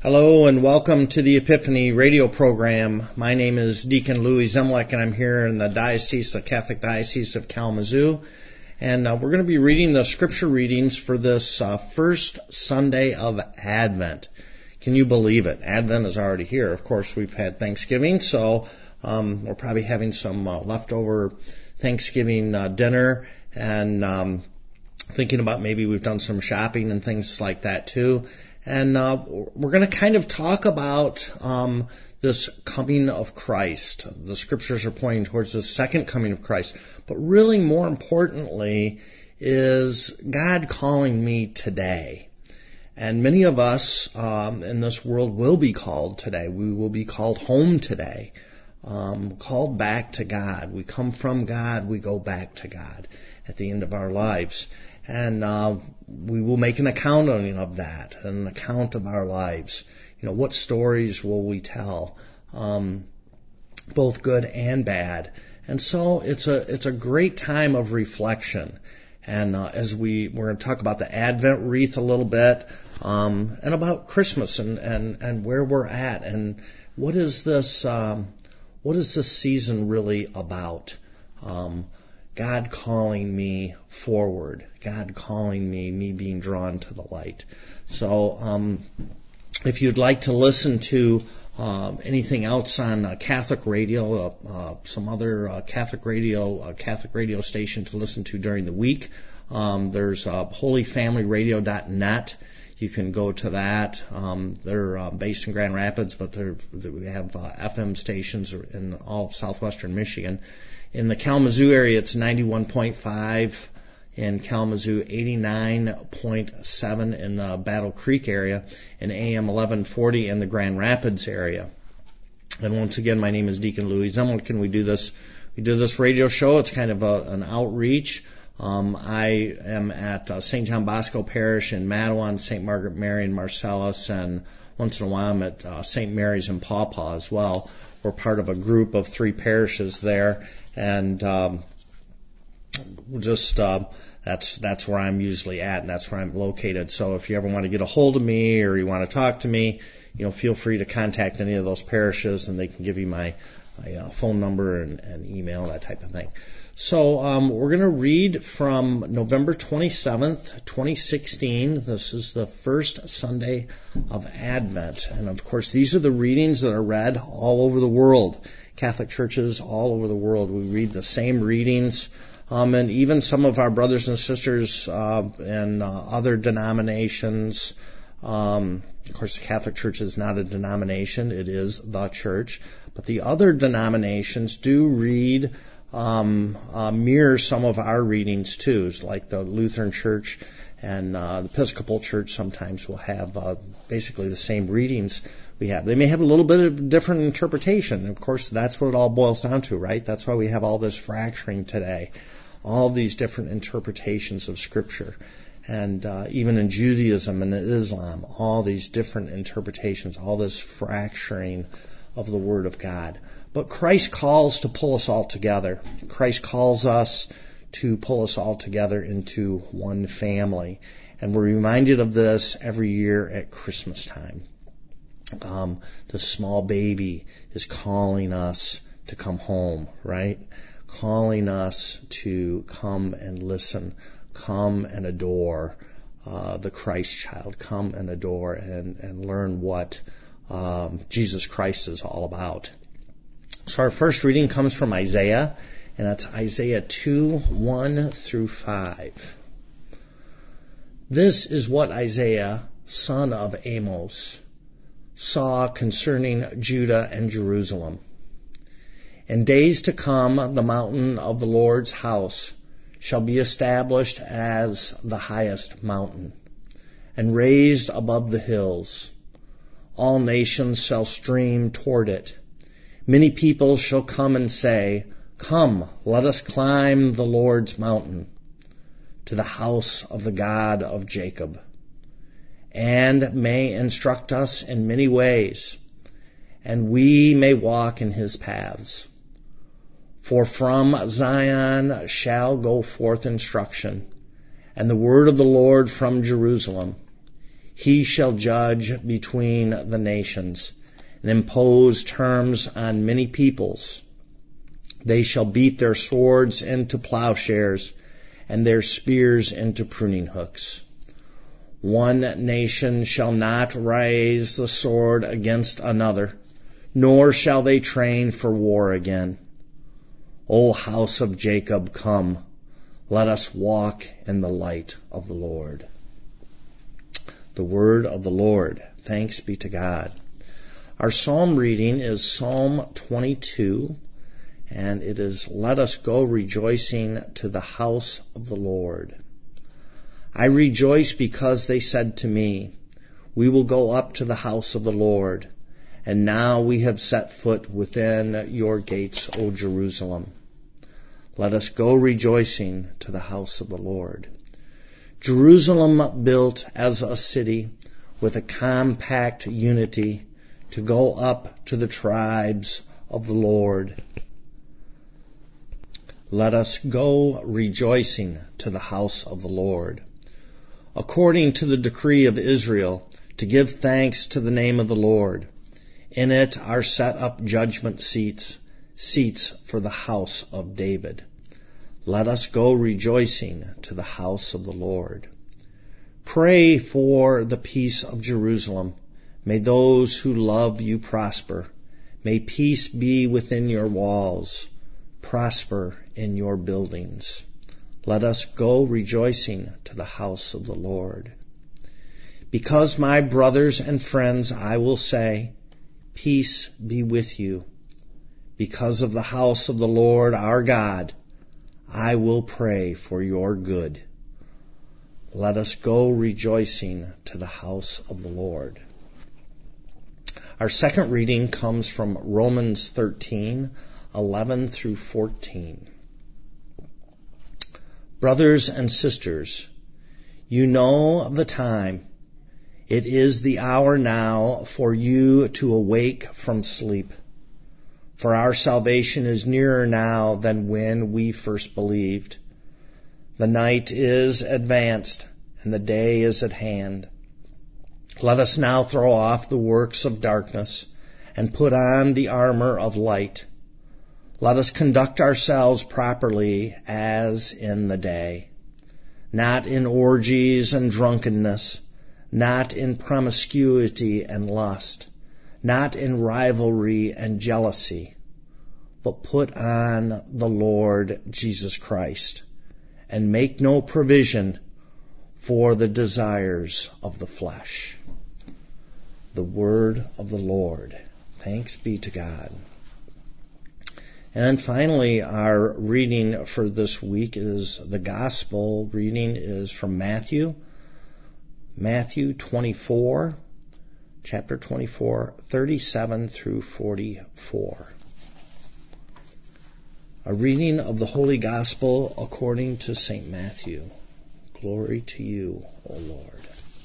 Hello and welcome to the Epiphany radio program. My name is Deacon Louis Zemlek and I'm here in the Catholic Diocese of Kalamazoo. And we're going to be reading the scripture readings for this first Sunday of Advent. Can you believe it? Advent is already here. Of course, we've had Thanksgiving, so we're probably having some leftover Thanksgiving dinner and thinking about maybe we've done some shopping and things like that too. And we're going to kind of talk about this coming of Christ. The scriptures are pointing towards the second coming of Christ. But really more importantly is God calling me today. And many of us in this world will be called today. We will be called home today, called back to God. We come from God, we go back to God at the end of our lives. And we will make an accounting of that, an account of our lives. You know, what stories will we tell, both good and bad? And so it's a great time of reflection. And as we're going to talk about the Advent wreath a little bit, and about Christmas and where we're at, and what is this season really about? God calling me forward, God calling me being drawn to the light. So if you'd like to listen to anything else on Catholic radio, some other Catholic radio station to listen to during the week, there's holyfamilyradio.net. You can go to that. They're based in Grand Rapids, but we have FM stations in all of southwestern Michigan. In the Kalamazoo area, it's 91.5. In Kalamazoo, 89.7 in the Battle Creek area, and AM 1140 in the Grand Rapids area. And once again, my name is Deacon Louis Zemlek, and we do this radio show. It's kind of an outreach. I am at St. John Bosco Parish in Mattawan, St. Margaret Mary in Marcellus, and once in a while I'm at St. Mary's in Paw Paw as well. We're part of a group of 3 parishes there, and that's where I'm usually at, and that's where I'm located. So if you ever want to get a hold of me or you want to talk to me, feel free to contact any of those parishes, and they can give you my phone number and email, that type of thing. So we're going to read from November 27th, 2016. This is the first Sunday of Advent. And, of course, these are the readings that are read all over the world. Catholic churches all over the world, we read the same readings. And even some of our brothers and sisters in other denominations. Of course, the Catholic Church is not a denomination. It is the church. But the other denominations do read mirror some of our readings too, like the Lutheran Church and the Episcopal Church sometimes will have basically the same readings we have. They may have a little bit of different interpretation. Of course, that's what it all boils down to, right? That's why we have all this fracturing today, all these different interpretations of Scripture. And even in Judaism and Islam, all these different interpretations, all this fracturing of the Word of God. But Christ calls to pull us all together. Christ calls us to pull us all together into one family. And we're reminded of this every year at Christmas time. The small baby is calling us to come home, right? Calling us to come and listen, come and adore the Christ child, come and adore and learn what Jesus Christ is all about. So our first reading comes from Isaiah, and that's Isaiah 2:1-5. This is what Isaiah, son of Amos, saw concerning Judah and Jerusalem. In days to come, the mountain of the Lord's house shall be established as the highest mountain, and raised above the hills. All nations shall stream toward it. Many people shall come and say, Come, let us climb the Lord's mountain, to the house of the God of Jacob, and may instruct us in many ways, and we may walk in his paths. For from Zion shall go forth instruction, and the word of the Lord from Jerusalem. He shall judge between the nations and impose terms on many peoples. They shall beat their swords into plowshares and their spears into pruning hooks. One nation shall not raise the sword against another, nor shall they train for war again. O house of Jacob, come, let us walk in the light of the Lord. The word of the Lord. Thanks be to God. Our psalm reading is Psalm 22, and it is, let us go rejoicing to the house of the Lord. I rejoice because they said to me, we will go up to the house of the Lord. And now we have set foot within your gates, O Jerusalem. Let us go rejoicing to the house of the Lord. Jerusalem built as a city with a compact unity to go up to the tribes of the Lord. Let us go rejoicing to the house of the Lord. According to the decree of Israel, to give thanks to the name of the Lord. In it are set up judgment seats, seats for the house of David. Let us go rejoicing to the house of the Lord. Pray for the peace of Jerusalem. May those who love you prosper. May peace be within your walls. Prosper in your buildings. Let us go rejoicing to the house of the Lord. Because my brothers and friends, I will say, peace be with you. Because of the house of the Lord our God, I will pray for your good. Let us go rejoicing to the house of the Lord. Our second reading comes from Romans 13:11 through 14. Brothers and sisters, you know the time. It is the hour now for you to awake from sleep. For our salvation is nearer now than when we first believed. The night is advanced, and the day is at hand. Let us now throw off the works of darkness and put on the armor of light. Let us conduct ourselves properly as in the day, not in orgies and drunkenness, not in promiscuity and lust, not in rivalry and jealousy, but put on the Lord Jesus Christ, and make no provision for the desires of the flesh. The word of the Lord. Thanks be to God. And then finally, our reading for this week is the gospel reading is from Matthew 24, chapter 24, 37 through 44. A reading of the Holy Gospel according to St. Matthew. Glory to you, O Lord.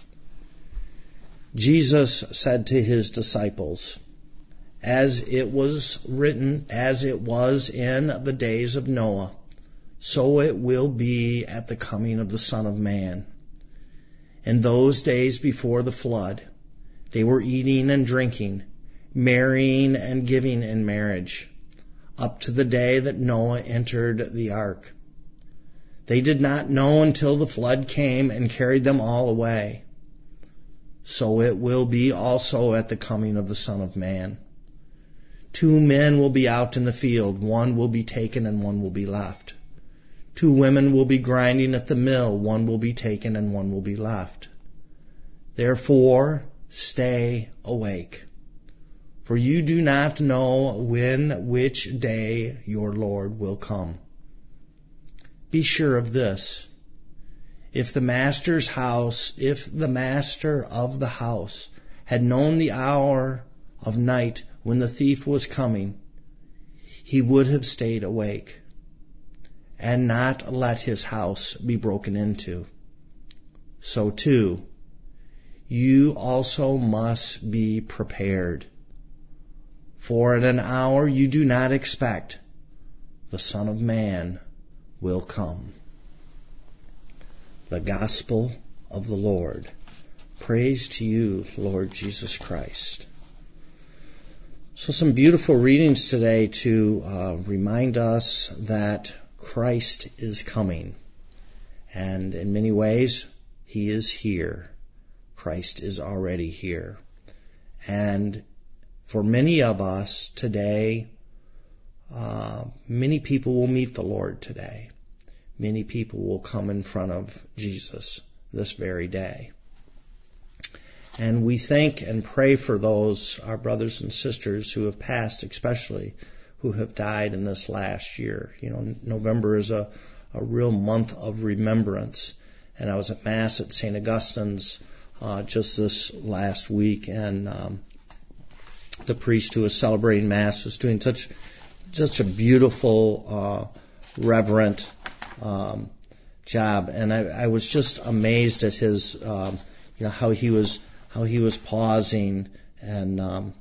Jesus said to his disciples, as it was written, as it was in the days of Noah, so it will be at the coming of the Son of Man. In those days before the flood, they were eating and drinking, marrying and giving in marriage, up to the day that Noah entered the ark. They did not know until the flood came and carried them all away. So it will be also at the coming of the Son of Man. 2 men will be out in the field, one will be taken and one will be left. 2 women will be grinding at the mill, one will be taken and one will be left. Therefore, stay awake, for you do not know which day your Lord will come. Be sure of this. If the master of the house had known the hour of night when the thief was coming, he would have stayed awake and not let his house be broken into. So too, you also must be prepared, for at an hour you do not expect, the Son of Man will come. The Gospel of the Lord. Praise to you, Lord Jesus Christ. So some beautiful readings today to remind us that Christ is coming. And in many ways, He is here. Christ is already here. And for many of us today, many people will meet the Lord today. Many people will come in front of Jesus this very day. And we thank and pray for those, our brothers and sisters who have passed, especially who have died in this last year. You know, November is a real month of remembrance. And I was at Mass at St. Augustine's just this last week, and the priest who was celebrating Mass was doing such a beautiful, reverent job. And I was just amazed at his, how he was pausing, and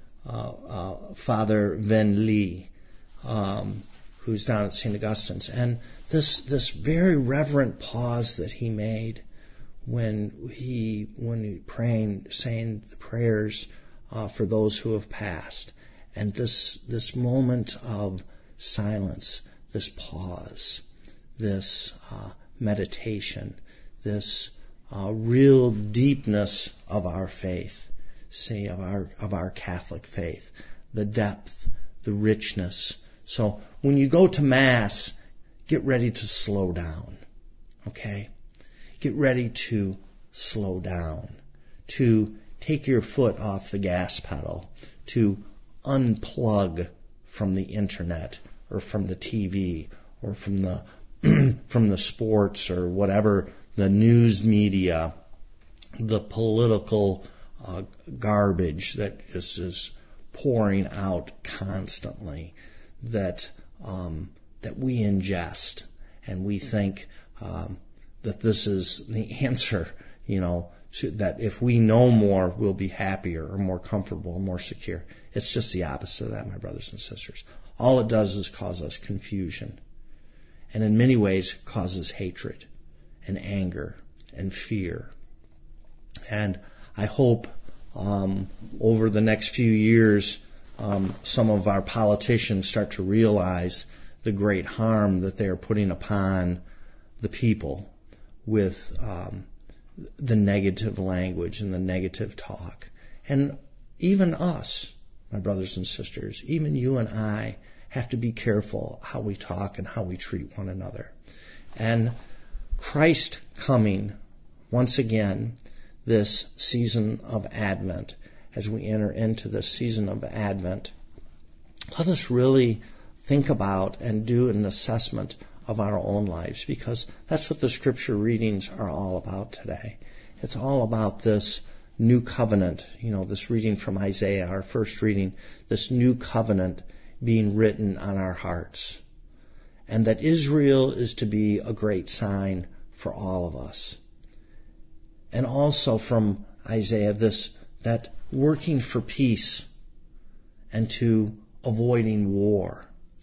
Father Ven Lee, who's down at St. Augustine's, and this very reverent pause that he made when he praying, saying the prayers for those who have passed, and this moment of silence, this pause, this meditation, this real deepness of our faith, of our Catholic faith, the depth, the richness. So when you go to Mass, get ready to slow down, okay? Get ready to slow down, to take your foot off the gas pedal, to unplug from the internet or from the TV or from the sports or whatever, the news media, the political garbage that is pouring out constantly, that we ingest, and we think that this is the answer, that if we know more, we'll be happier or more comfortable or more secure. It's just the opposite of that, my brothers and sisters. All it does is cause us confusion, and in many ways causes hatred and anger and fear. And I hope over the next few years, some of our politicians start to realize the great harm that they are putting upon the people with the negative language and the negative talk. And even us, my brothers and sisters, even you and I have to be careful how we talk and how we treat one another. And Christ coming, once again, this season of Advent, as we enter into this season of Advent, let us really think about and do an assessment of our own lives, because that's what the scripture readings are all about today. It's all about this new covenant, this reading from Isaiah, our first reading, this new covenant being written on our hearts. And that Israel is to be a great sign for all of us. And also from Isaiah, that working for peace and to avoiding war,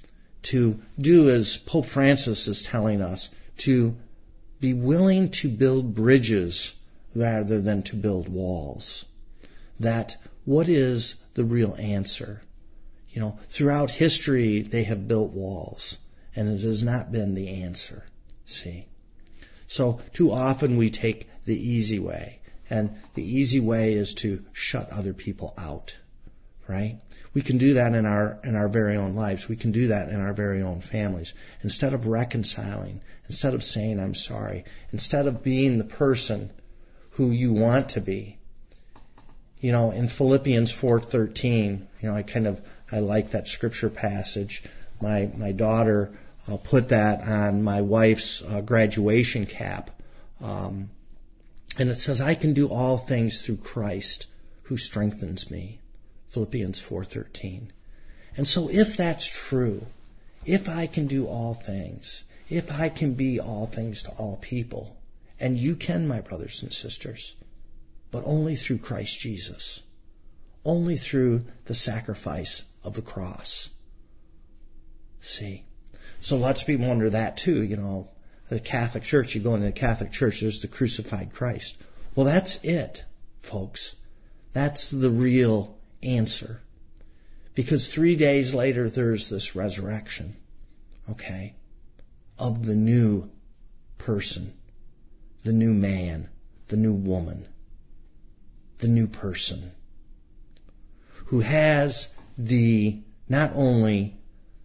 to do as Pope Francis is telling us, to be willing to build bridges rather than to build walls. That what is the real answer? Throughout history they have built walls, and it has not been the answer. See? So too often we take the easy way, and the easy way is to shut other people out, right? We can do that in our very own lives. We can do that in our very own families. Instead of reconciling, instead of saying I'm sorry, instead of being the person who you want to be. In Philippians 4:13, I like that scripture passage. My daughter put that on my wife's graduation cap. And it says, I can do all things through Christ who strengthens me. Philippians 4:13. And so if that's true, if I can do all things, if I can be all things to all people, and you can, my brothers and sisters, but only through Christ Jesus, only through the sacrifice of the cross. See? So let's be under that too, the Catholic Church, you go into the Catholic Church, there's the crucified Christ. Well, that's it. folks. That's the real answer. Because 3 days later, there's this resurrection, okay, of the new person, the new man, the new woman, the new person, who has the not only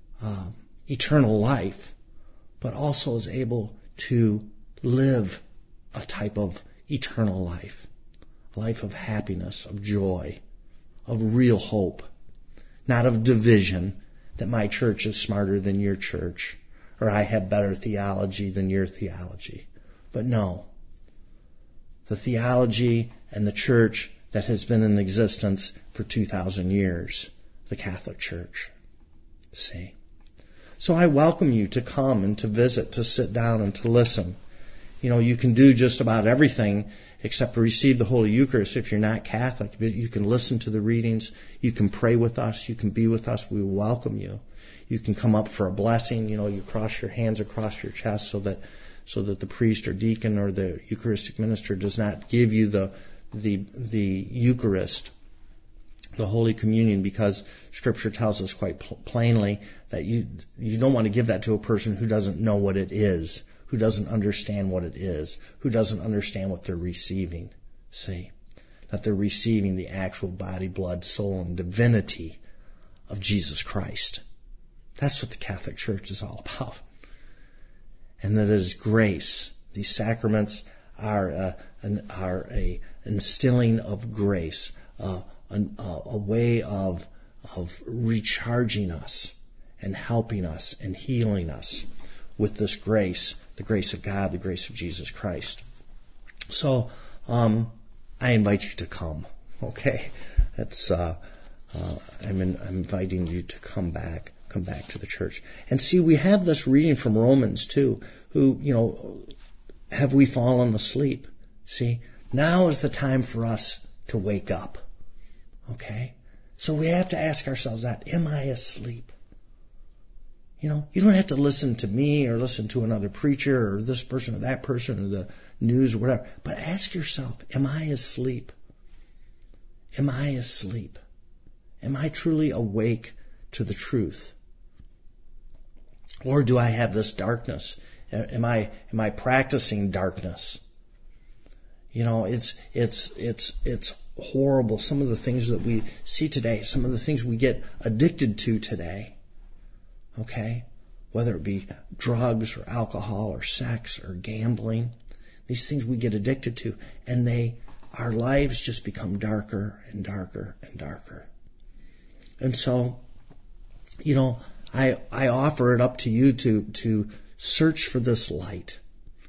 eternal life, but also is able to live a type of eternal life, a life of happiness, of joy, of real hope, not of division, that my church is smarter than your church, or I have better theology than your theology. But no, the theology and the church that has been in existence for 2,000 years, the Catholic Church. See? So I welcome you to come and to visit, to sit down and to listen. You know, you can do just about everything except receive the Holy Eucharist if you're not Catholic. But you can listen to the readings. You can pray with us. You can be with us. We welcome you. You can come up for a blessing. You know, you cross your hands across your chest so that the priest or deacon or the Eucharistic minister does not give you the Eucharist, the Holy Communion, because Scripture tells us quite plainly that you don't want to give that to a person who doesn't know what it is, who doesn't understand what it is, who doesn't understand what they're receiving. See? That they're receiving the actual body, blood, soul, and divinity of Jesus Christ. That's what the Catholic Church is all about. And that it is grace. These sacraments are a instilling of grace, a way of recharging us and helping us and healing us with this grace, the grace of God, the grace of Jesus Christ. So I invite you to come. Okay, that's I'm inviting you to come back to the church. And see, we have this reading from Romans too. Who, you know, have we fallen asleep? See, now is the time for us to wake up. Okay? So we have to ask ourselves that, am I asleep? You know, you don't have to listen to me or listen to another preacher or this person or that person or the news or whatever. But ask yourself, am I asleep? Am I asleep? Am I truly awake to the truth? Or do I have this darkness? Am I practicing darkness? You know, it's horrible. Some of the things that we see today, some of the things we get addicted to today. Okay? Whether it be drugs or alcohol or sex or gambling, these things we get addicted to, and our lives just become darker and darker and darker. And so, you know, I offer it up to you to search for this light.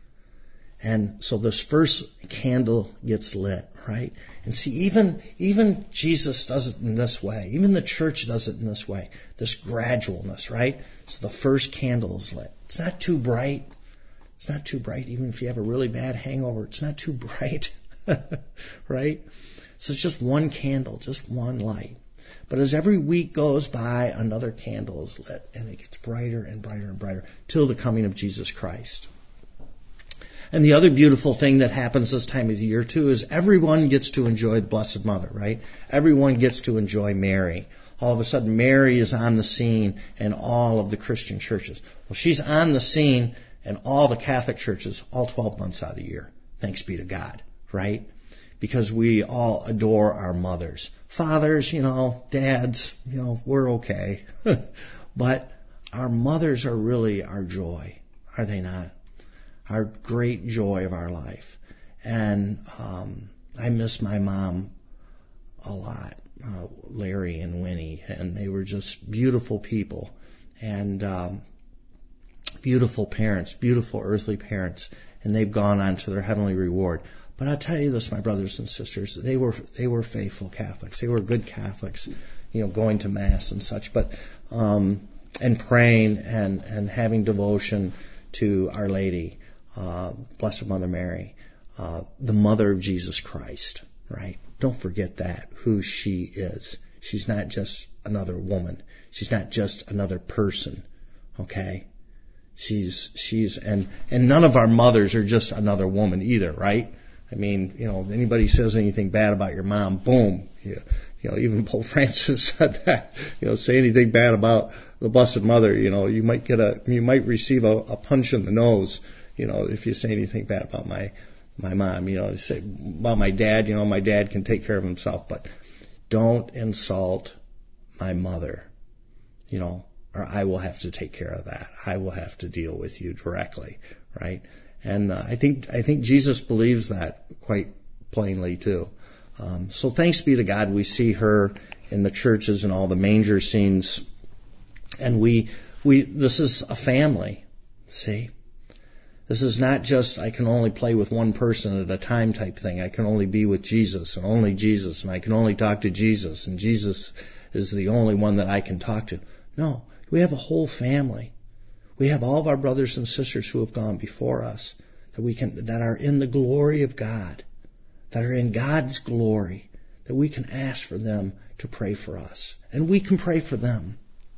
And so this first candle gets lit, right? And see, even Jesus does it in this way. Even the church does it in this way. This gradualness, right? So the first candle is lit. It's not too bright. It's not too bright. Even if you have a really bad hangover, it's not too bright, right? So it's just one candle, just one light. But as every week goes by, another candle is lit, and it gets brighter and brighter and brighter till the coming of Jesus Christ. And the other beautiful thing that happens this time of the year, too, is everyone gets to enjoy the Blessed Mother, right? Everyone gets to enjoy Mary. All of a sudden, Mary is on the scene in all of the Christian churches. Well, she's on the scene in all the Catholic churches all 12 months out of the year. Thanks be to God, right? Because we all adore our mothers. Fathers, you know, dads, you know, we're okay. But our mothers are really our joy, are they not? Our great joy of our life. And I miss my mom a lot, Larry and Winnie, and they were just beautiful people and beautiful parents, beautiful earthly parents, and they've gone on to their heavenly reward. But I'll tell you this, my brothers and sisters, they were faithful Catholics. They were good Catholics, you know, going to Mass and such, but and praying and having devotion to Our Lady, Blessed Mother Mary, the Mother of Jesus Christ, right? Don't forget that, who she is. She's not just another woman. She's not just another person, okay? And none of our mothers are just another woman either, right? I mean, anybody says anything bad about your mom, boom. Even Pope Francis said that. Say anything bad about the Blessed Mother, you might receive a punch in the nose, if you say anything bad about my mom. Say about my dad, my dad can take care of himself, but don't insult my mother, or I will have to take care of that. I will have to deal with you directly, right? And I think Jesus believes that quite plainly too. So thanks be to God, we see her in the churches and all the manger scenes, and this is a family. See, this is not just I can only play with one person at a time type thing. I can only be with Jesus, and I can only talk to Jesus, and Jesus is the only one that I can talk to. No, we have a whole family. We have all of our brothers and sisters who have gone before us that are in the glory of God, that are in God's glory, that we can ask for them to pray for us, and we can pray for them,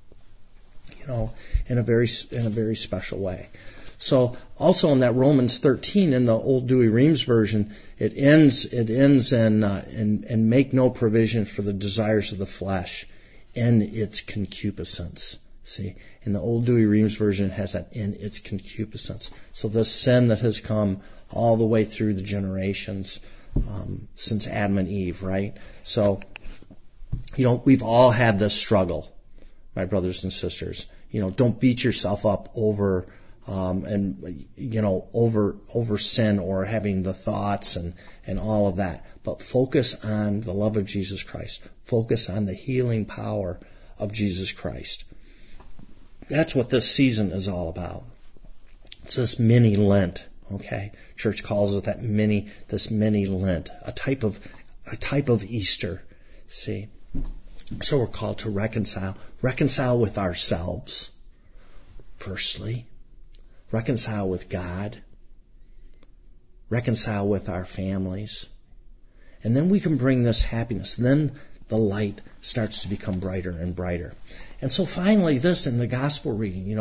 in a very special way. So also in that Romans 13 in the old Dewey Reams version, it ends in make no provision for the desires of the flesh in its concupiscence. See, in the old Dewey Reams version, it has that in its concupiscence. So the sin that has come all the way through the generations since Adam and Eve, right? So, we've all had this struggle, my brothers and sisters. Don't beat yourself up over over sin or having the thoughts and all of that. But focus on the love of Jesus Christ. Focus on the healing power of Jesus Christ. That's what this season is all about. It's this mini Lent, okay? Church calls it this mini Lent, a type of Easter. See? So we're called to reconcile with ourselves, firstly. Reconcile with God, reconcile with our families, and then we can bring this happiness. Then the light starts to become brighter and brighter. And so finally this in the gospel reading,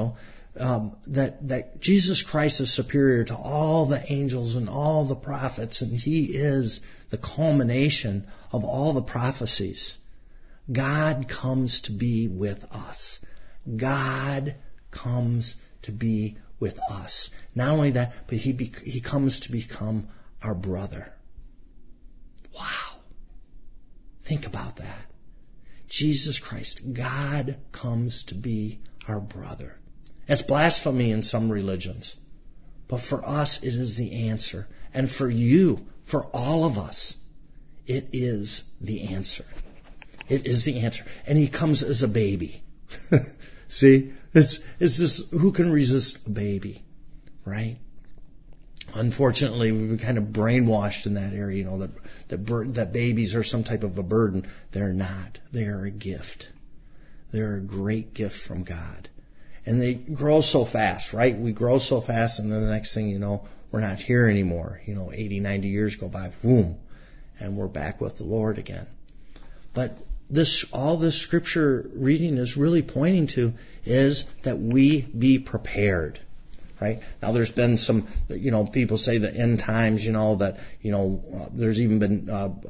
that Jesus Christ is superior to all the angels and all the prophets, and He is the culmination of all the prophecies. God comes to be with us. God comes to be with us. Not only that, but He comes to become our brother. Wow. Think about that. Jesus Christ, God comes to be our brother. It's blasphemy in some religions, but for us it is the answer. And for you, for all of us, it is the answer. It is the answer. And He comes as a baby. See? It's this, who can resist a baby, right? Unfortunately, we've been kind of brainwashed in that area, that babies are some type of a burden. They're not. They are a gift. They're a great gift from God. And they grow so fast, right? We grow so fast, and then the next thing you know, we're not here anymore. 80, 90 years go by, boom, and we're back with the Lord again. But all this scripture reading is really pointing to is that we be prepared, right? Now there's been some, people say the end times, there's even been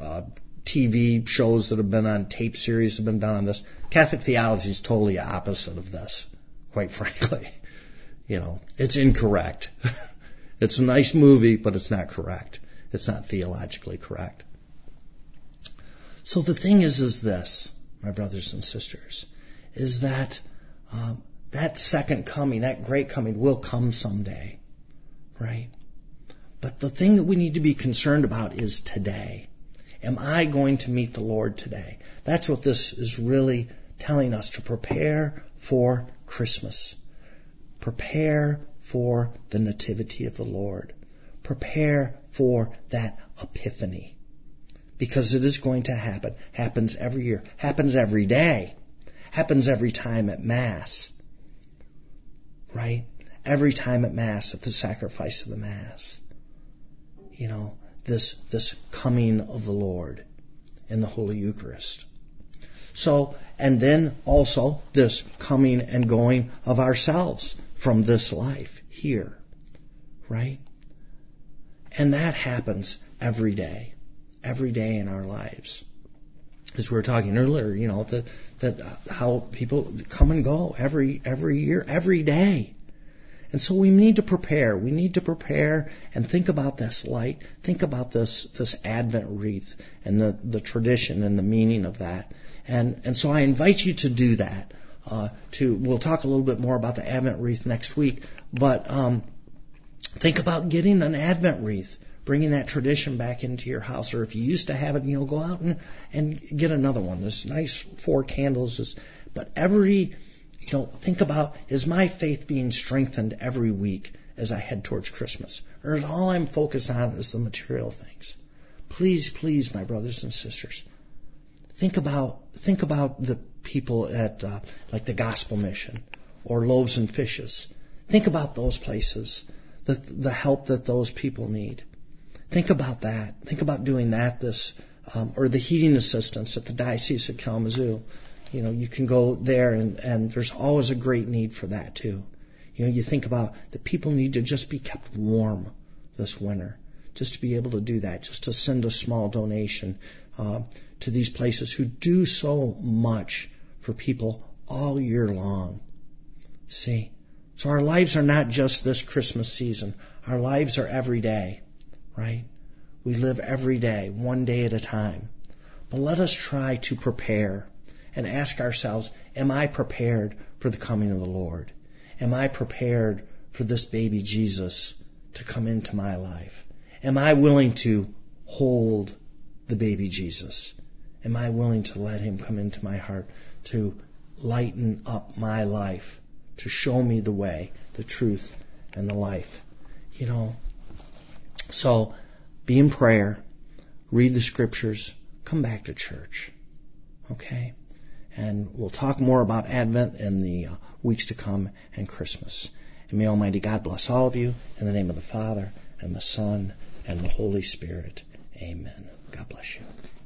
TV shows that have been on, tape series have been done on this. Catholic theology is totally opposite of this, quite frankly. It's incorrect. It's a nice movie, but it's not correct. It's not theologically correct. So the thing is this, my brothers and sisters, is that that second coming, that great coming, will come someday, right? But the thing that we need to be concerned about is today. Am I going to meet the Lord today? That's what this is really telling us, to prepare for Christmas. Prepare for the nativity of the Lord. Prepare for that epiphany. Because it is going to happen. Happens every year. Happens every day. Happens every time at Mass. Right? Every time at Mass, at the sacrifice of the Mass. This coming of the Lord in the Holy Eucharist. So, and then also this coming and going of ourselves from this life here. Right? And that happens every day in our lives. As we were talking earlier, that how people come and go every year, every day. And so we need to prepare. We need to prepare and think about this light. Think about this Advent wreath and the tradition and the meaning of that. And so I invite you to do that. We'll talk a little bit more about the Advent wreath next week. But think about getting an Advent wreath, bringing that tradition back into your house. Or if you used to have it, go out and get another one. This nice 4 candles. But think about, is my faith being strengthened every week as I head towards Christmas? Or is all I'm focused on is the material things? Please, my brothers and sisters, think about the people at like the Gospel Mission or Loaves and Fishes. Think about those places, the help that those people need. Think about that. Think about doing that or the heating assistance at the Diocese of Kalamazoo. You can go there and there's always a great need for that too. You think about the people need to just be kept warm this winter, just to be able to do that, just to send a small donation to these places who do so much for people all year long. See? So our lives are not just this Christmas season. Our lives are every day, right? We live every day, one day at a time. But let us try to prepare and ask ourselves, am I prepared for the coming of the Lord? Am I prepared for this baby Jesus to come into my life? Am I willing to hold the baby Jesus? Am I willing to let him come into my heart to lighten up my life, to show me the way, the truth, and the life? So be in prayer, read the scriptures, come back to church. Okay? And we'll talk more about Advent in the weeks to come and Christmas. And may Almighty God bless all of you in the name of the Father and the Son and the Holy Spirit. Amen. God bless you.